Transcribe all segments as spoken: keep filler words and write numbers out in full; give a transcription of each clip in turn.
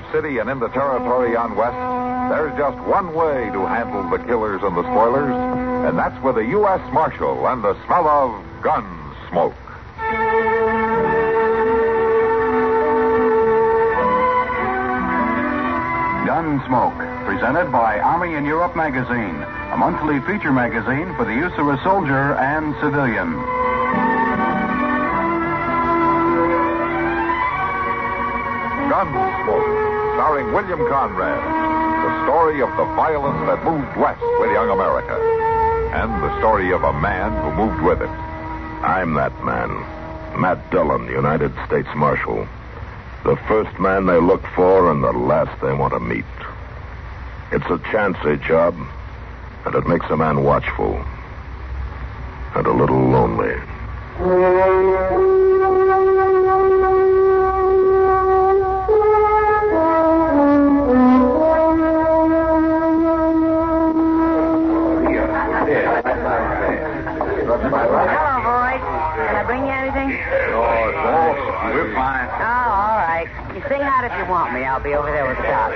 city and into territory on west, there's just one way to handle the killers and the spoilers, and that's with a U S Marshal and the smell of gun smoke. Gunsmoke, presented by Army in Europe magazine, a monthly feature magazine for the use of a soldier and civilian. Gunsmoke, starring William Conrad, the story of the violence that moved west with young America, and the story of a man who moved with it. I'm that man, Matt Dillon, United States Marshal. The first man they look for and the last they want to meet. It's a chancy job, and it makes a man watchful and a little lonely. Hello, boys. Can I bring you anything? Oh, thanks. We're fine. Oh, all right. You sing out if you want me. I'll be over there with the doc.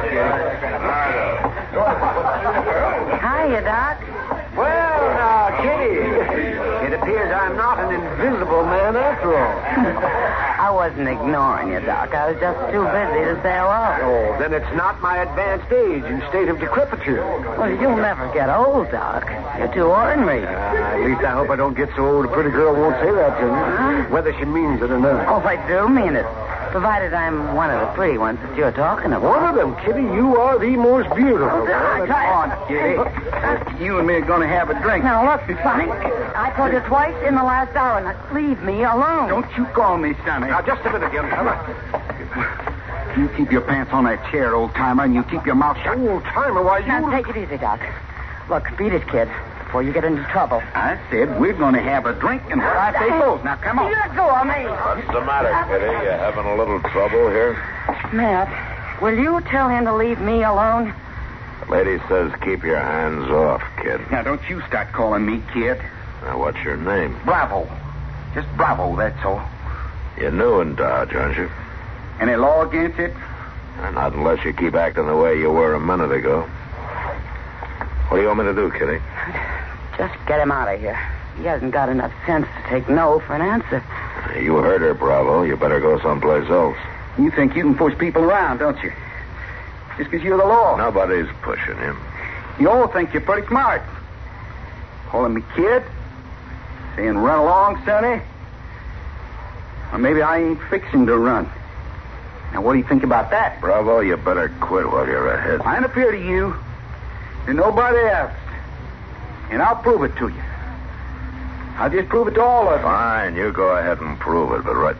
Hiya, Doc. Well, now, Kitty, it appears I'm not an invisible man after all. I wasn't ignoring you, Doc. I was just too busy to say hello. Oh, then it's not my advanced age and state of decrepitude. Well, you'll never get old, Doc. You're too ornery. Uh, at least I hope I don't get so old a pretty girl won't say that to me, Huh? whether she means it or not. Oh, I do mean it. Provided I'm one of the pretty ones that you're talking about. One of them, Kitty. You are the most beautiful. Doc, Come I- on, Kitty. You and me are going to have a drink. Now, look, Sonny. I told you twice in the last hour. Now, leave me alone. Don't you call me Sonny. Now, just a minute, young fella. You keep your pants on that chair, old-timer, and you keep your mouth shut. Old-timer? Why, you... Now, take it easy, Doc. Look, beat it, kid, before you get into trouble. I said we're going to have a drink, and what I say goes. Now, come on. You let go of me. What's the matter, Kitty? You having a little trouble here? Matt, will you tell him to leave me alone? The lady says keep your hands off, kid. Now, don't you start calling me kid. Now, what's your name? Bravo. Just Bravo, that's all. You're new in Dodge, aren't you? Any law against it? Uh, Not unless you keep acting the way you were a minute ago. What do you want me to do, Kitty? Just get him out of here. He hasn't got enough sense to take no for an answer. You heard her, Bravo. You better go someplace else. You think you can push people around, don't you? Just because you're the law. Nobody's pushing him. You all think you're pretty smart. Calling me kid? Saying run along, Sonny? Or maybe I ain't fixing to run. Now, what do you think about that? Bravo, you better quit while you're ahead. I ain't appear to you to nobody else. And I'll prove it to you. I'll just prove it to all of you. Fine, you go ahead and prove it, but right...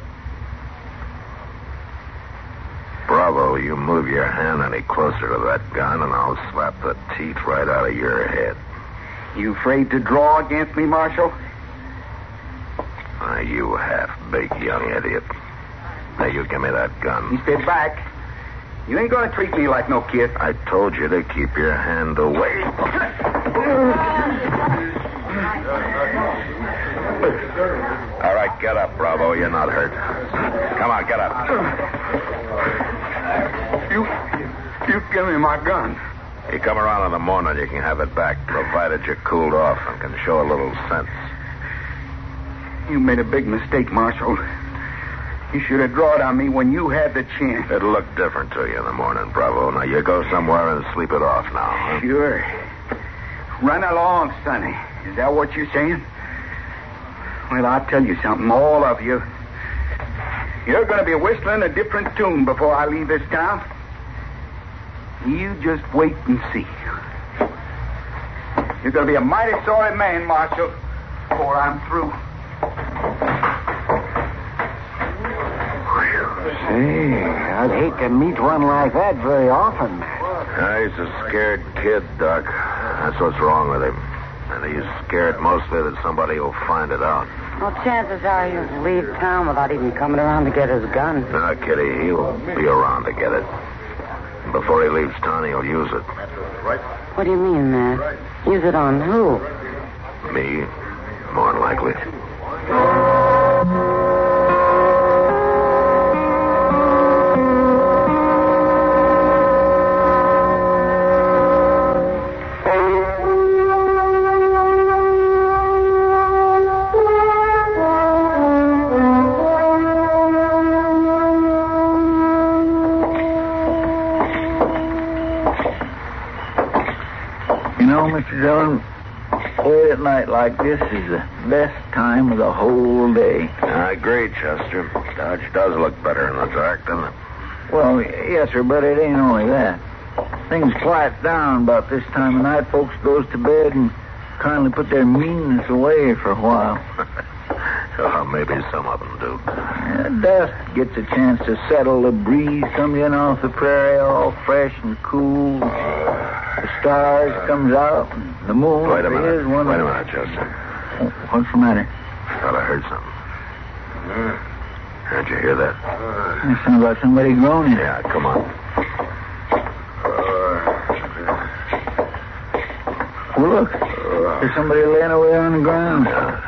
Bravo, you move your hand any closer to that gun, and I'll slap the teeth right out of your head. You afraid to draw against me, Marshal? Ah, you half-baked young idiot. Now, you give me that gun. You stay back. You ain't going to treat me like no kid. I told you to keep your hand away. All right, get up, Bravo. You're not hurt. Come on, get up. You, you give me my gun. You come around in the morning, you can have it back, provided you're cooled off and can show a little sense. You made a big mistake, Marshal. You should have drawn on me when you had the chance. It'll look different to you in the morning, Bravo. Now, you go somewhere and sleep it off now. Huh? Sure. Run along, Sonny. Is that what you're saying? Well, I'll tell you something, all of you. You're going to be whistling a different tune before I leave this town. You just wait and see. You're going to be a mighty sorry man, Marshal, before I'm through. Say, I'd hate to meet one like that very often. Uh, he's a scared kid, Doc. That's what's wrong with him. And he's scared mostly that somebody will find it out. Well, chances are he'll leave town without even coming around to get his gun. No, Kitty, he'll be around to get it. Before he leaves town, he'll use it. What do you mean, Matt? Use it on who? Me, more than likely. Mister Dillon, late at night like this is the best time of the whole day. I agree, Chester. Dodge does look better in the dark, doesn't it? Well, yes, sir, but it ain't only that. Things quiet down about this time of night. Folks goes to bed and kindly put their meanness away for a while. Well, maybe some of them do. Yeah, dusk gets a chance to settle. The breeze comes in off the prairie all fresh and cool. The stars comes out. And the moon Wait a minute. is one Wait of... a minute, Chester. What's the matter? Thought I heard something. How'd you hear that? It sounds like somebody groaning. Yeah, come on. Well, look. There's somebody laying away on the ground.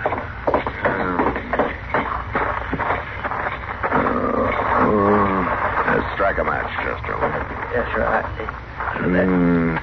Let's strike a match, Chester. Yes, sir. I... Mm.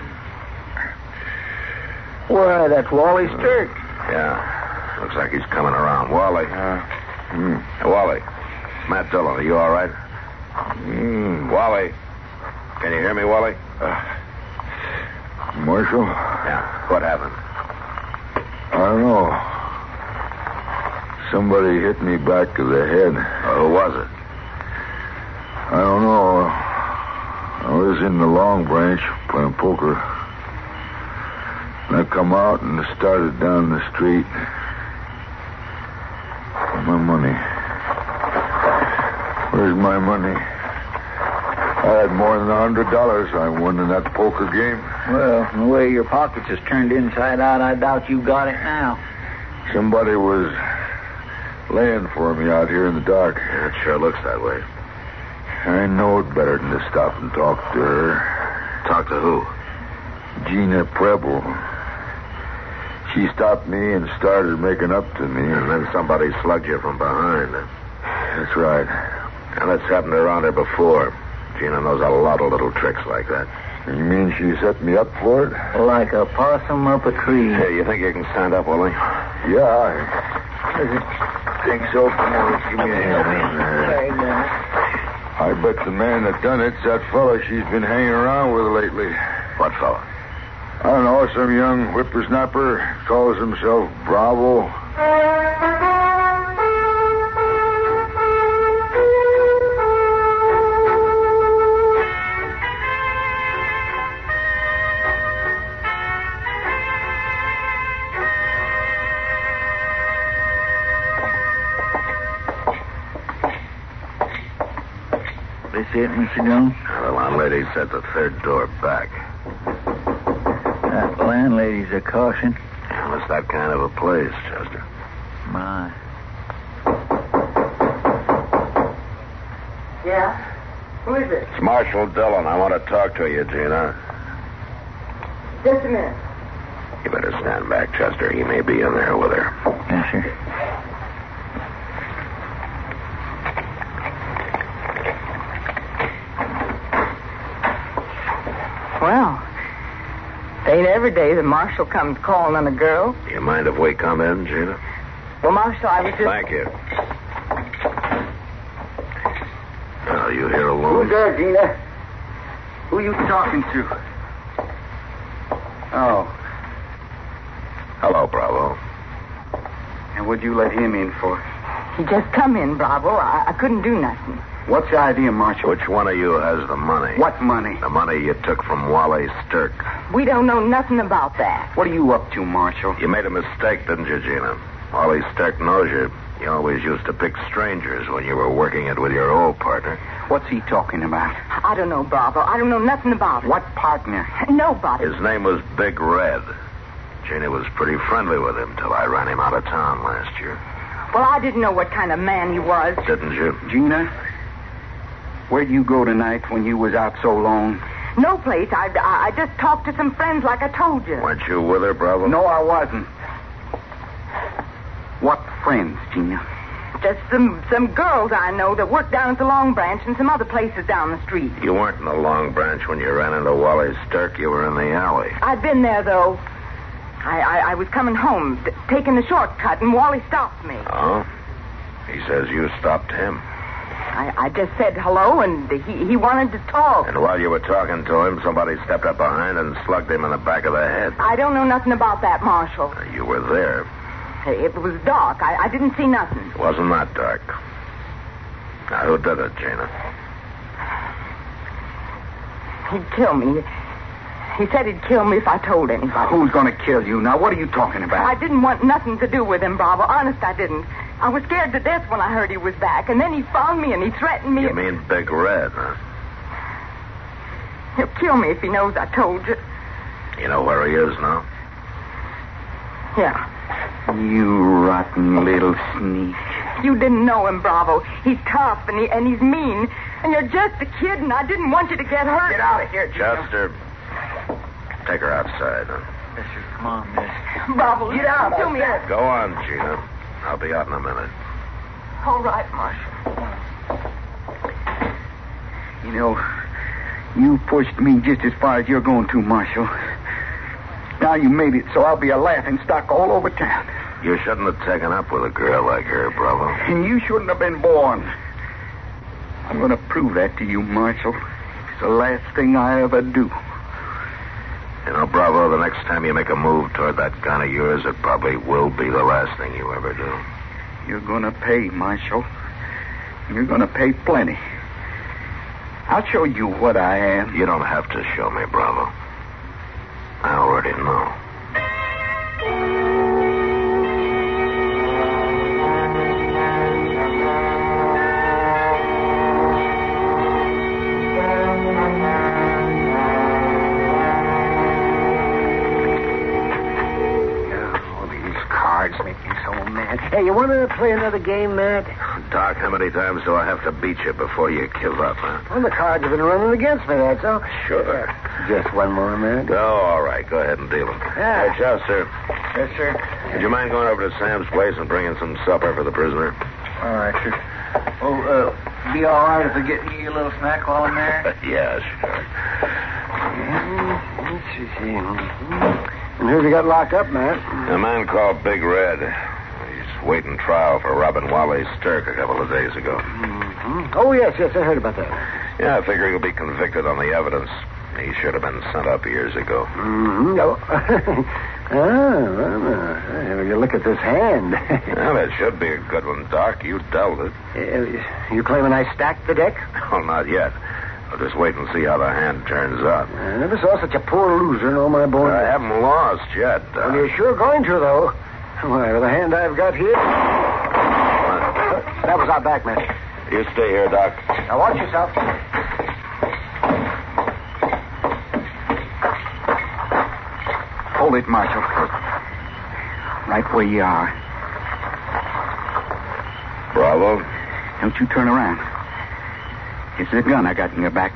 Why, that's Wally Sturk. Yeah. Looks like he's coming around. Wally. Uh, Mm. Hey, Wally. Matt Dillon, are you all right? mm, Wally. Can you hear me, Wally? uh, Marshal? Yeah. What happened? I don't know. Somebody hit me back of the head. Oh, who was it? I don't know. I was in the Long Branch playing poker. And I come out and started down the street. My money. Where's my money? I had more than a hundred dollars I won in that poker game. Well, from the way your pockets is turned inside out, I doubt you got it now. Somebody was laying for me out here in the dark. Yeah, it sure looks that way. I know it better than to stop and talk to her. Talk to who? Gina Preble. She stopped me and started making up to me. And then somebody slugged you from behind. That's right. And that's happened around her before. Gina knows a lot of little tricks like that. You mean she set me up for it? Like a possum up a tree. Hey, you think you can stand up, Wally? Yeah, I think so. Come on, give me a hand. I bet the man that done it's that fella she's been hanging around with lately. What fella? I don't know, some young whippersnapper calls himself Bravo. This it, Mister Jones? The landlady's at the third door back. That landlady's a caution. Well, it's that kind of a place, Chester. My. Yeah? Who is it? It's Marshal Dillon. I want to talk to you, Gina. Just a minute. You better stand back, Chester. He may be in there with her. Yes, sir. Well, it ain't every day the marshal comes calling on a girl. Do you mind if we come in, Gina? Well, Marshal, I was just... Thank you. Are you here alone? Who's there, Gina? Who are you talking to? Oh. Hello, Bravo. And what'd you let him in for? He just come in, Bravo. I, I couldn't do nothing. What's the idea, Marshal? Which one of you has the money? What money? The money you took from Wally Sturk. We don't know nothing about that. What are you up to, Marshal? You made a mistake, didn't you, Gina? Wally Sturk knows you. You always used to pick strangers when you were working it with your old partner. What's he talking about? I don't know, Bravo. I don't know nothing about it. What partner? Nobody. His name was Big Red. Gina was pretty friendly with him till I ran him out of town last year. Well, I didn't know what kind of man he was. Didn't you? Gina, where'd you go tonight when you was out so long? No place. I, I, I just talked to some friends like I told you. Weren't you with her, Bravo? No, I wasn't. What friends, Gina? Just some, some girls I know that work down at the Long Branch and some other places down the street. You weren't in the Long Branch when you ran into Wally Sturk. You were in the alley. I'd been there, though. I, I, I was coming home, t- taking the shortcut, and Wally stopped me. Oh? He says you stopped him. I I, I just said hello, and he, he wanted to talk. And while you were talking to him, somebody stepped up behind and slugged him in the back of the head. I don't know nothing about that, Marshal. You were there. It was dark. I, I didn't see nothing. It wasn't that dark. Now, who did it, Gina? He'd kill me. He said he'd kill me if I told anybody. Who's going to kill you? Now, what are you talking about? I didn't want nothing to do with him, Bravo. Honest, I didn't. I was scared to death when I heard he was back, and then he found me and he threatened me. You mean Big Red, huh? He'll kill me if he knows I told you. You know where he is now? Yeah. You rotten little sneak. You didn't know him, Bravo. He's tough and, he, and he's mean. And you're just a kid, and I didn't want you to get hurt. Get out of here, Gina. Chester, take her outside. Huh? Yes, sir. Come on, miss. Bravo, get out. To me. Go on, Gina. I'll be out in a minute. All right, Marshal. You know, you pushed me just as far as you're going to, Marshal. Now you made it so I'll be a laughing stock all over town. You shouldn't have taken up with a girl like her, Bravo. And you shouldn't have been born. I'm going to prove that to you, Marshal. It's the last thing I ever do. You know, Bravo, the next time you make a move toward that gun of yours, it probably will be the last thing you ever do. You're going to pay, Marshal. You're going to pay plenty. I'll show you what I am. You don't have to show me, Bravo. I already know. Hey, you want to play another game, Matt? Doc, how many times do I have to beat you before you give up, huh? Well, the cards have been running against me, that's all. Sure. Just one more, Matt. Oh, all right. Go ahead and deal them. Yeah. Hey, Chester. Yes, sir. Would you mind going over to Sam's place and bringing some supper for the prisoner? All right, sir. Oh, uh, be all right if I get you a little snack while I'm there? Yeah, sure. Yeah, let's see. And who've you got locked up, Matt? A man called Big Red. He's waiting trial for robbing Wally Stirk a couple of days ago. Mm-hmm. Oh, yes, yes, I heard about that. Yeah, I figure he'll be convicted on the evidence. He should have been sent up years ago. Mm-hmm. Oh, oh well, uh, you look at this hand. Well, it should be a good one, Doc. You dealt it. Uh, you claiming I stacked the deck? Well, not yet. I'll just wait and see how the hand turns out. I never saw such a poor loser in all my born. I haven't lost yet, Doc. Well, you're sure going to, though. Why, with the hand I've got here... What? That was our back, man. You stay here, Doc. Now, watch yourself. Hold it, Marshal. Right where you are. Bravo. Don't you turn around. It's the gun I got in your back.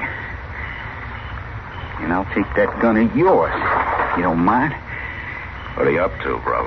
And I'll take that gun of yours. You don't mind? What are you up to, Bravo?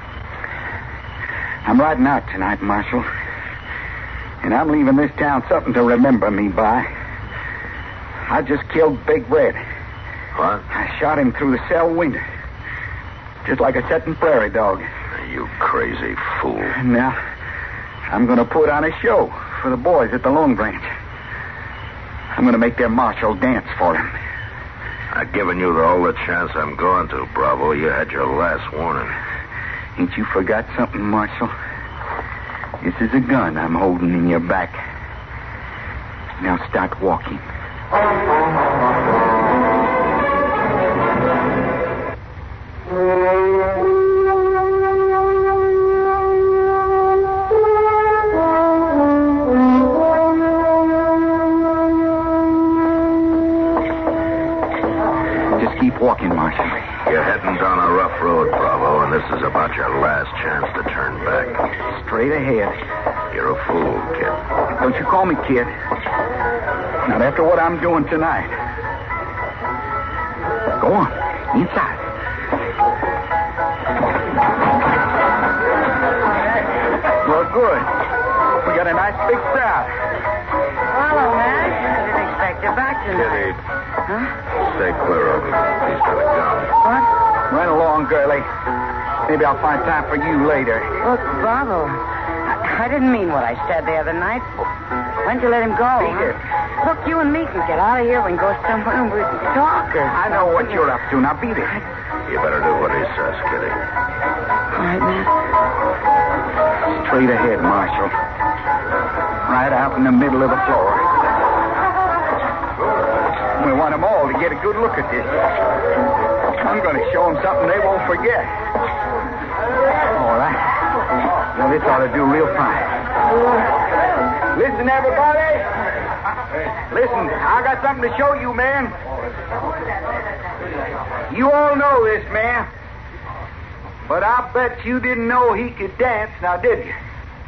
I'm riding out tonight, Marshal. And I'm leaving this town something to remember me by. I just killed Big Red. What? I shot him through the cell window. Just like a setting prairie dog. You crazy fool. And now, I'm going to put on a show for the boys at the Long Branch. I'm going to make their marshal dance for him. I've given you all the chance I'm going to, Bravo. You had your last warning. Ain't you forgot something, Marshal? This is a gun I'm holding in your back. Now start walking. Just keep walking, Marshal. You're heading down a rough road, Bravo, and this is about your last chance to turn back. Straight ahead. You're a fool, kid. Don't you call me kid. Not after what I'm doing tonight. Go on. Inside. Well, good. We got a nice big crowd. Hello, Matt. I didn't expect you back tonight. Kitty, Huh? stay clear of him. He's got a gun. What? Run along, girlie. Maybe I'll find time for you later. Look, Bravo, I, I didn't mean what I said the other night. When'd you let him go? Beat huh? it. Look, you and me can get out of here. We can go somewhere and we can talk. Or I know what you're up to. Now beat it. You better do what he says, Kitty. All right, Matt. Straight ahead, Marshal. Right out in the middle of the floor. We want them all to get a good look at this. I'm going to show them something they won't forget. All right. Now, this ought to do real fine. Listen, everybody. Listen, I got something to show you, man. You all know this man. But I bet you didn't know he could dance, now did you?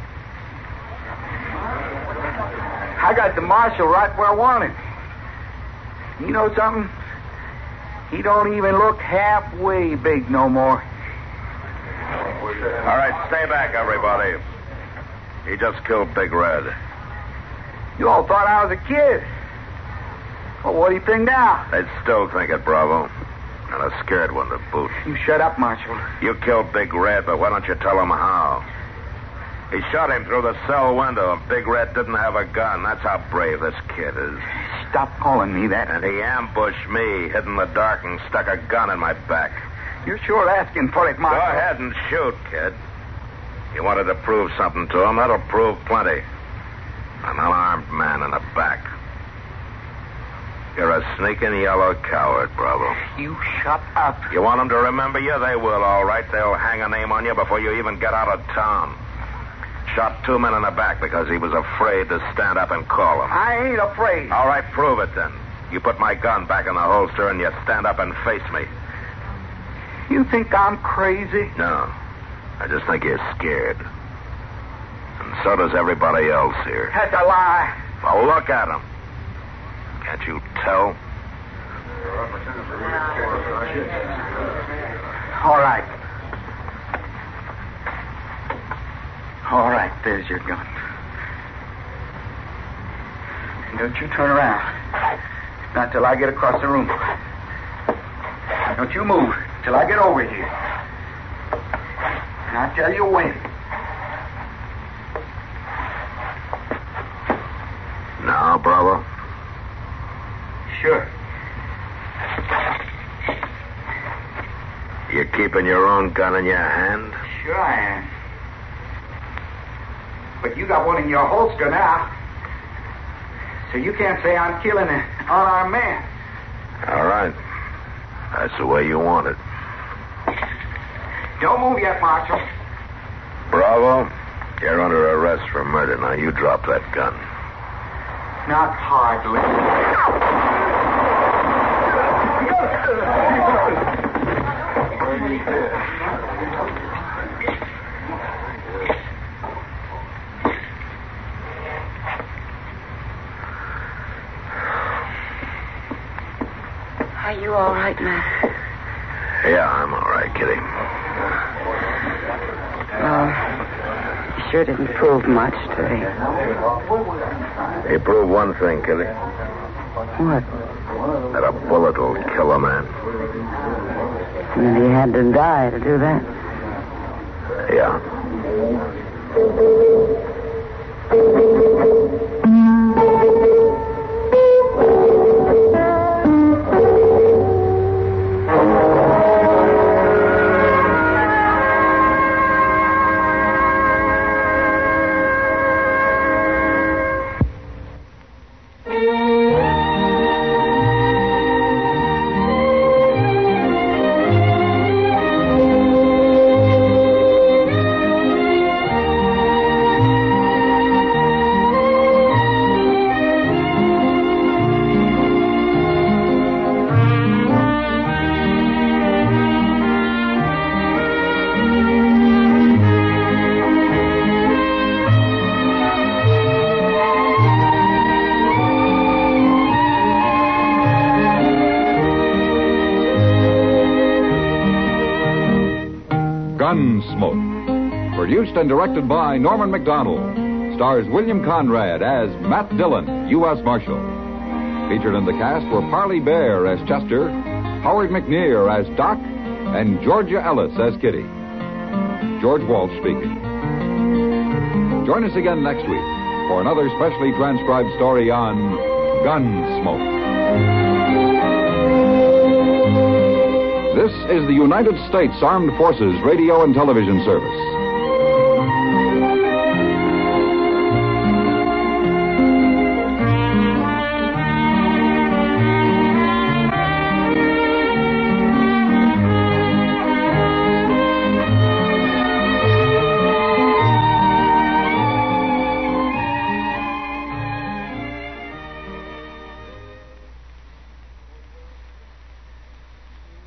I got the marshal right where I want him. You know something? He don't even look halfway big no more. All right, stay back, everybody. He just killed Big Red. You all thought I was a kid. Well, what do you think now? They'd still think it, Bravo. And a scared one to boot. You shut up, Marshal. You killed Big Red, but why don't you tell him how? He shot him through the cell window, and Big Red didn't have a gun. That's how brave this kid is. Stop calling me that. And he ambushed me, hid in the dark, and stuck a gun in my back. You're sure asking for it, Marshal. Go ahead and shoot, kid. You wanted to prove something to him. That'll prove plenty. An unarmed man in the back. You're a sneaking yellow coward, Bravo. You shut up. You want them to remember you? They will, all right. They'll hang a name on you before you even get out of town. Shot two men in the back because he was afraid to stand up and call them. I ain't afraid. All right, prove it then. You put my gun back in the holster and you stand up and face me. You think I'm crazy? No. I just think you're scared. And so does everybody else here. That's a lie. Well, look at him. Can't you tell? All right. All right, there's your gun. Don't you turn around. Not till I get across the room. Don't you move till I get over here. And I'll tell you when. Now, Bravo? Sure. You keeping your own gun in your hand? Sure I am. But you got one in your holster now. So you can't say I'm killing an unarmed man. All right. That's the way you want it. Don't move yet, Marshal. Bravo, you're under arrest for murder. Now you drop that gun. Not hardly. Are you all right, Matt? Yeah, I'm all right, Kitty. Well, you sure didn't prove much today. He proved one thing, Kitty. What? That a bullet will kill a man. And then he had to die to do that. Yeah. Gunsmoke. Produced and directed by Norman McDonald. Stars William Conrad as Matt Dillon, U S Marshal. Featured in the cast were Parley Bear as Chester, Howard McNear as Doc, and Georgia Ellis as Kitty. George Walsh speaking. Join us again next week for another specially transcribed story on Gunsmoke. This is the United States Armed Forces Radio and Television Service.